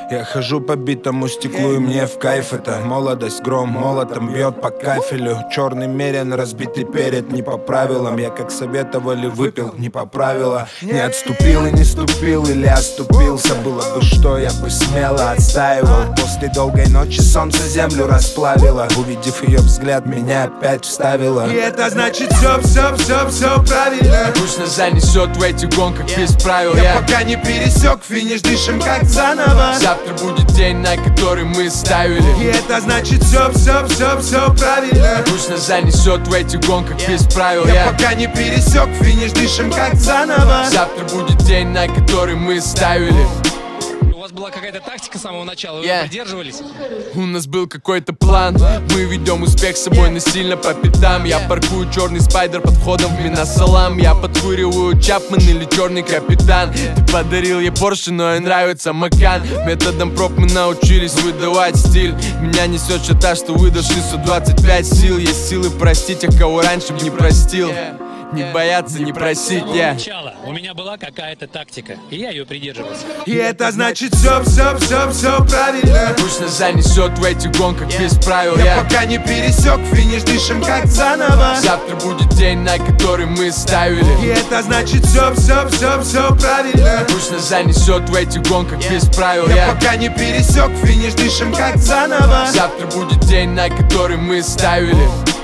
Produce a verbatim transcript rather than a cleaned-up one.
Я хожу по битому стеклу, и мне в кайф это. Молодость, гром молотом бьет по кафелю. Черный мерен, разбитый перед, не по правилам. Я, как советовали, выпил, не по правилам. Не отступил и не ступил, или оступился. Было бы что, я бы смело отстаивал. После долгой ночи солнце землю расплавило. Увидев ее взгляд, меня опять вставило. И это значит все, все, все, все правильно. Пусть нас занесет в этих гонках без правил. Я пока не пересек финиш, дышим как заново. Завтра будет день, на который мы ставили. И это значит все, все, все, все правильно. Пусть нас занесет в этих гонках без правил. Я пока не пересек финиш, дышим как заново. Завтра будет день, на который мы ставили. У вас была какая-то тактика с самого начала, вы yeah. придерживались? У нас был какой-то план. Мы ведем успех с собой насильно по пятам. Я паркую черный спайдер под входом в Минасалам. Я подкуриваю Чапман или черный капитан. Ты подарил ей Порше, но ей нравится Макан. Методом проб мы научились выдавать стиль. Меня несет что-то, что выдашь сто двадцать пять сил. Есть силы простить тех, кого раньше б не простил. Не бояться, не просить, я Сначала у меня была какая-то тактика, и я ее придерживался. И это значит все, все, все, все правильно. Пусть нас занесет в этих гонках без правил. Я Я пока не пересек финиш, дышим как заново. Завтра будет день, на который мы ставили. И это значит все, все, все, все правильно. Пусть нас занесет в этих гонках без правил. Я Я пока не пересек финиш, дышим как заново. Завтра будет день, на который мы ставили.